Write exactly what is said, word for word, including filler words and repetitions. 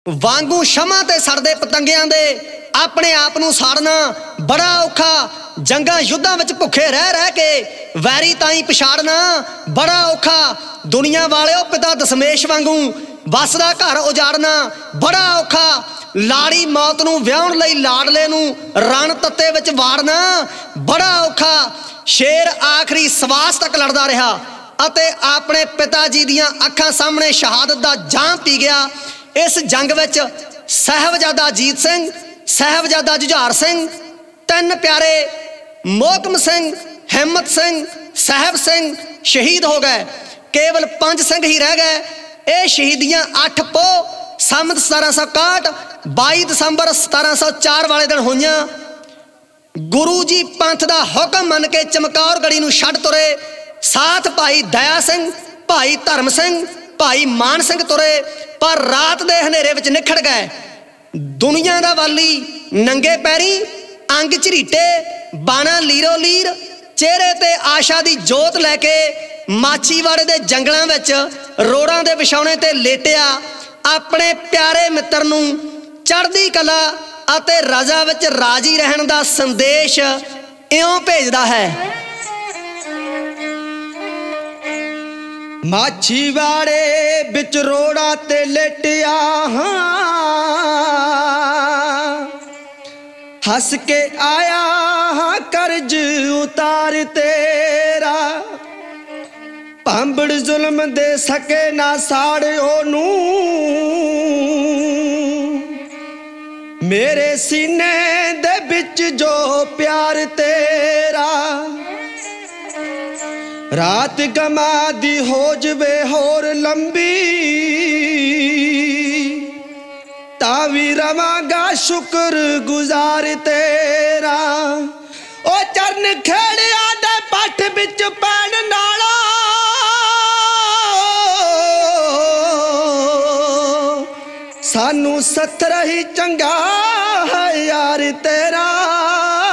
ਵਾਂਗੂ ਸ਼ਮਾਂ ਤੇ ਸੜਦੇ ਪਤੰਗਿਆਂ ਦੇ ਆਪਣੇ ਆਪ ਨੂੰ ਸਾੜਨਾ ਬੜਾ ਔਖਾ। ਜੰਗਾਂ ਯੁੱਧਾਂ ਵਿੱਚ ਭੁੱਖੇ ਰਹਿ ਰਹਿ ਕੇ ਵੈਰੀ ਤਾਈਂ ਪਛਾੜਨਾ ਬੜਾ ਔਖਾ। ਦੁਨੀਆ ਵਾਲਿਓ ਪਿਤਾ ਦਸ਼ਮੇਸ਼ ਵਾਂਗੂ ਵਸਦਾ ਘਰ ਉਜਾੜਨਾ ਬੜਾ ਔਖਾ। ਲਾੜੀ ਮੌਤ ਨੂੰ ਵਿਆਹੁਣ ਲਈ ਲਾਡਲੇ ਨੂੰ ਰਣ ਤੱਤੇ ਵਿੱਚ ਵਾੜਨਾ ਬੜਾ ਔਖਾ। ਸ਼ੇਰ ਆਖਰੀ ਸਵਾਸ ਤੱਕ ਲੜਦਾ ਰਿਹਾ ਅਤੇ ਆਪਣੇ ਪਿਤਾ ਜੀ ਦੀਆਂ ਅੱਖਾਂ ਸਾਹਮਣੇ ਸ਼ਹਾਦਤ ਦਾ ਜਾਮ ਪੀ ਗਿਆ। ਇਸ ਜੰਗ ਵਿੱਚ ਸਾਹਿਬਜ਼ਾਦਾ ਅਜੀਤ ਸਿੰਘ, ਸਾਹਿਬਜ਼ਾਦਾ ਜੁਝਾਰ ਸਿੰਘ, ਤਿੰਨ ਪਿਆਰੇ ਮੋਹਕਮ ਸਿੰਘ, ਹਿੰਮਤ ਸਿੰਘ, ਸਾਹਿਬ ਸਿੰਘ ਸ਼ਹੀਦ ਹੋ ਗਏ। ਕੇਵਲ ਪੰਜ ਸਿੰਘ ਹੀ ਰਹਿ ਗਏ। ਇਹ ਸ਼ਹੀਦੀਆਂ ਅੱਠ ਪੋਹ ਸੰਮਤ ਸਤਾਰਾਂ ਸੌ ਇਕਾਹਠ ਬਾਈ ਦਸੰਬਰ ਸਤਾਰਾਂ ਸੌ ਚਾਰ ਵਾਲੇ ਦਿਨ ਹੋਈਆਂ। ਗੁਰੂ ਜੀ ਪੰਥ ਦਾ ਹੁਕਮ ਮੰਨ ਕੇ ਚਮਕੌਰ ਗੜੀ ਨੂੰ ਛੱਡ ਤੁਰੇ। ਸਾਥ ਭਾਈ ਦਇਆ ਸਿੰਘ, ਭਾਈ ਧਰਮ ਸਿੰਘ, ਭਾਈ ਮਾਨ ਸਿੰਘ ਤੁਰੇ, ਪਰ ਰਾਤ ਦੇ ਹਨੇਰੇ ਵਿੱਚ ਨਿਖੜ ਗਏ। ਦੁਨੀਆ ਦਾ ਵਾਲੀ ਨੰਗੇ ਪੈਰੀ, ਅੰਗ ਝਰੀਟੇ, ਬਾਣਾ ਲੀਰੋ ਲੀਰ, ਚਿਹਰੇ ਤੇ ਆਸ਼ਾ ਦੀ ਜੋਤ ਲੈ ਕੇ ਮਾਛੀਵਾੜੇ ਦੇ ਜੰਗਲਾਂ ਵਿੱਚ ਰੋੜਾਂ ਦੇ ਵਿਛਾਉਣੇ ਤੇ ਲੇਟਿਆ। ਆਪਣੇ ਪਿਆਰੇ ਮਿੱਤਰ ਨੂੰ ਚੜ੍ਹਦੀ ਕਲਾ ਅਤੇ ਰਜ਼ਾ ਵਿੱਚ ਰਾਜੀ ਰਹਿਣ ਦਾ ਸੰਦੇਸ਼ ਇਉਂ ਭੇਜਦਾ ਹੈ। ਮਾਛੀਵਾੜੇ ਵਿੱਚ ਰੋੜਾ ਤੇ ਲੇਟਿਆ ਹਾਂ, ਹੱਸ ਕੇ ਆਇਆ ਹਾਂ ਕਰਜ਼ ਉਤਾਰ ਤੇਰਾ। ਭਾਂਬੜ ਜ਼ੁਲਮ ਦੇ ਸਕੇ ਨਾ ਸਾੜਿਓ ਨੂੰ, ਮੇਰੇ ਸੀਨੇ ਦੇ ਵਿੱਚ ਜੋ ਪਿਆਰ ਤੇਰਾ। ਰਾਤ ਗਮਾਂ ਦੀ ਹੋ ਜਵੇ ਹੋਰ ਲੰਬੀ, ਤਾਂ ਵੀ ਰਵਾਂਗਾ ਸ਼ੁਕਰ ਗੁਜ਼ਾਰ ਤੇਰਾ। ਉਹ ਚਰਨ ਖੇੜਿਆ ਦੇ ਪੱਠ ਵਿੱਚ ਪੈਣ ਨਾਲਾ, ਸਾਨੂੰ ਸੱਥਰ ਹੀ ਚੰਗਾ ਹੈ ਯਾਰ ਤੇਰਾ।